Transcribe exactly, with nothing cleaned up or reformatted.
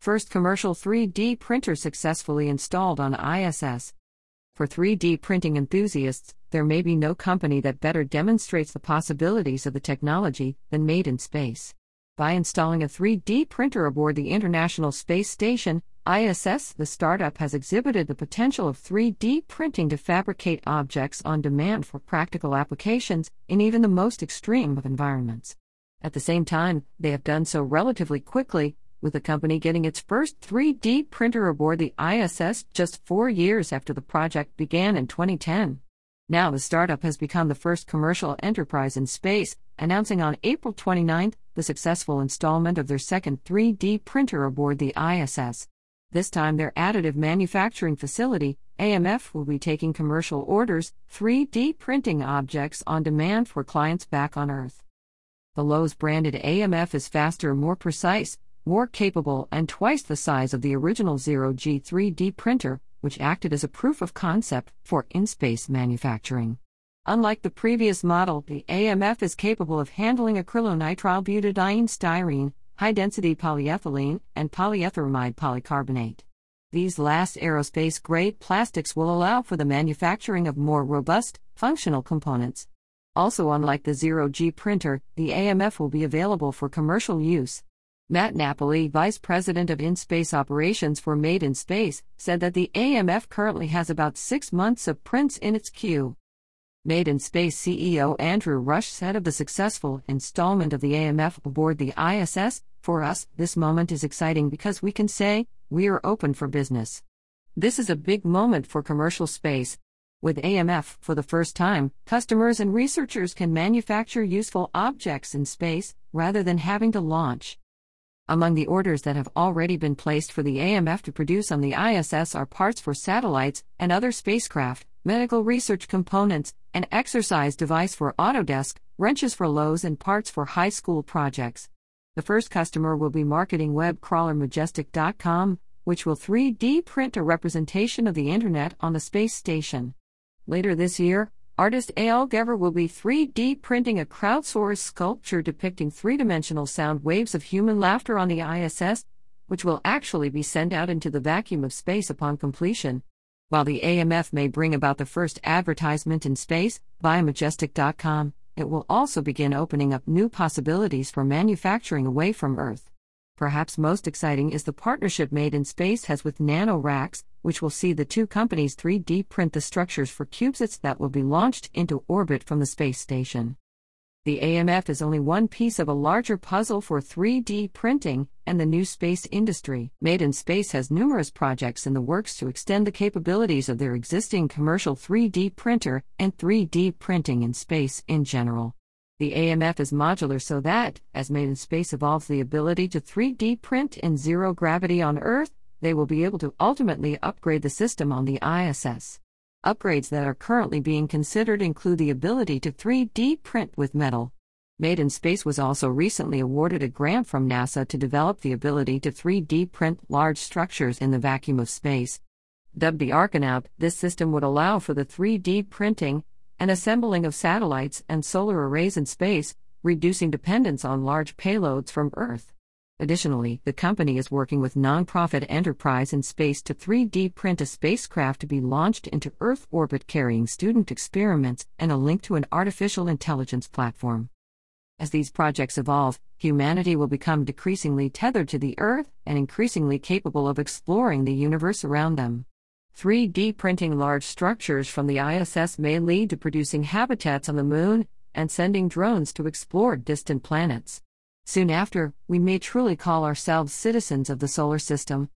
First commercial three D printer successfully installed on I S S. For three D printing enthusiasts, there may be no company that better demonstrates the possibilities of the technology than Made in Space. By installing a three D printer aboard the International Space Station, I S S, the startup has exhibited the potential of three D printing to fabricate objects on demand for practical applications in even the most extreme of environments. At the same time, they have done so relatively quickly, with the company getting its first three D printer aboard the I S S just four years after the project began in twenty ten. Now the startup has become the first commercial enterprise in space, announcing on April twenty-ninth the successful installment of their second three D printer aboard the I S S. This time their additive manufacturing facility, A M F, will be taking commercial orders, three D printing objects on demand for clients back on Earth. The Lowe's branded A M F is faster, more precise, more capable, and twice the size of the original Zero G three D printer, which acted as a proof of concept for in-space manufacturing. Unlike the previous model, the A M F is capable of handling acrylonitrile butadiene styrene, high-density polyethylene, and polyethylamide polycarbonate. These last aerospace-grade plastics will allow for the manufacturing of more robust, functional components. Also, unlike the Zero G printer, the A M F will be available for commercial use. Matt Napoli, Vice President of In-Space Operations for Made in Space, said that the A M F currently has about six months of prints in its queue. Made in Space C E O Andrew Rush said of the successful installment of the A M F aboard the I S S, "For us, this moment is exciting because we can say, we are open for business. This is a big moment for commercial space. With A M F, for the first time, customers and researchers can manufacture useful objects in space, rather than having to launch." Among the orders that have already been placed for the A M F to produce on the I S S are parts for satellites and other spacecraft, medical research components, an exercise device for Autodesk, wrenches for Lowe's, and parts for high school projects. The first customer will be marketing web crawler Majestic dot com, which will three D print a representation of the Internet on the space station. Later this year, artist A L Gever will be three D printing a crowdsourced sculpture depicting three-dimensional sound waves of human laughter on the I S S, which will actually be sent out into the vacuum of space upon completion. While the A M F may bring about the first advertisement in space, via Majestic dot com, it will also begin opening up new possibilities for manufacturing away from Earth. Perhaps most exciting is the partnership Made in Space has with NanoRacks, which will see the two companies three D print the structures for CubeSats that will be launched into orbit from the space station. The A M F is only one piece of a larger puzzle for three D printing and the new space industry. Made in Space has numerous projects in the works to extend the capabilities of their existing commercial three D printer and three D printing in space in general. The A M F is modular so that, as Made in Space evolves the ability to three D print in zero gravity on Earth, they will be able to ultimately upgrade the system on the I S S. Upgrades that are currently being considered include the ability to three D print with metal. Made in Space was also recently awarded a grant from NASA to develop the ability to three D print large structures in the vacuum of space. Dubbed the Archinaut, this system would allow for the three D printing and assembling of satellites and solar arrays in space, reducing dependence on large payloads from Earth. Additionally, the company is working with nonprofit Enterprise in Space to three D print a spacecraft to be launched into Earth orbit carrying student experiments and a link to an artificial intelligence platform. As these projects evolve, humanity will become decreasingly tethered to the Earth and increasingly capable of exploring the universe around them. three D printing large structures from the I S S may lead to producing habitats on the Moon and sending drones to explore distant planets. Soon after, we may truly call ourselves citizens of the solar system.